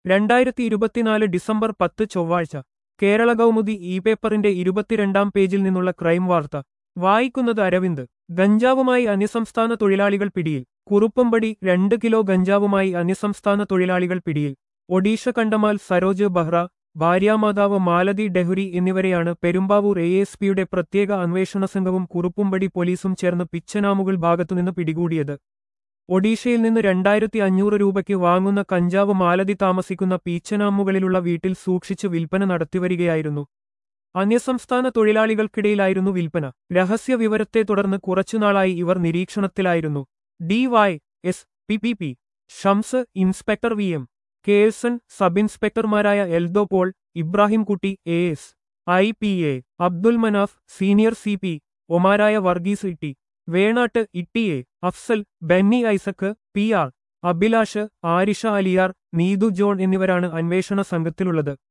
2024 December 10 ചൊവ്വാഴ്ച Kerala Kaumudi E പേപ്പറിന്റെ 22-ാം പേജിൽ നിന്നുള്ള ക്രൈം വാർത്ത വായിക്കുന്നത് അരവിന്ദ്. ഗഞ്ചാവുമായി അന്യസംസ്ഥാന തൊഴിലാളികൾ പിടിയിൽ. കുറുപ്പമ്പടി 2 കിലോ ഗഞ്ചാവുമായി അന്യസംസ്ഥാന തൊഴിലാളികൾ പിടിയിൽ. ഒഡീഷ കണ്ടമാൽ സരോജ് ബഹ്റ, ഭാര്യാമാതാവ് മാലതി ഡെഹുരി എന്നിവരെയാണ് പെരുമ്പാവൂർ എഎസ്പിയുടെ പ്രത്യേക അന്വേഷണ സംഘവും കുറുപ്പുംപടി പോലീസും ചേർന്ന് പിച്ചനാമുകൾ ഭാഗത്തുനിന്ന് പിടികൂടിയത്. ഒഡീഷയിൽ നിന്ന് 2500 രൂപയ്ക്ക് വാങ്ങുന്ന കഞ്ചാവ് മാലതി താമസിക്കുന്ന പീച്ചനാമുകളിലുള്ള വീട്ടിൽ സൂക്ഷിച്ച് വിൽപ്പന നടത്തിവരികയായിരുന്നു. അന്യസംസ്ഥാന തൊഴിലാളികൾക്കിടയിലായിരുന്നു വിൽപ്പന. രഹസ്യ വിവരത്തെ തുടർന്ന് കുറച്ചുനാളായി ഇവർ നിരീക്ഷണത്തിലായിരുന്നു. DY.S.P.P. Shams, inspector VM. Kelson, sub ഇൻസ്പെക്ടർമാരായ Eldho Paul, Ibrahimkutty AS, IPA, Abdul Manaf, senior CP, ഒമാരായ വർഗീസ് ഇട്ടി, വേണാട്ട് ഇട്ടിയെ, Afsal, Benny Isaac, PR, Abhilash, Arisha Aliyar, Neethu John എന്നിവരാണ് അന്വേഷണ സംഘത്തിലുള്ളത്.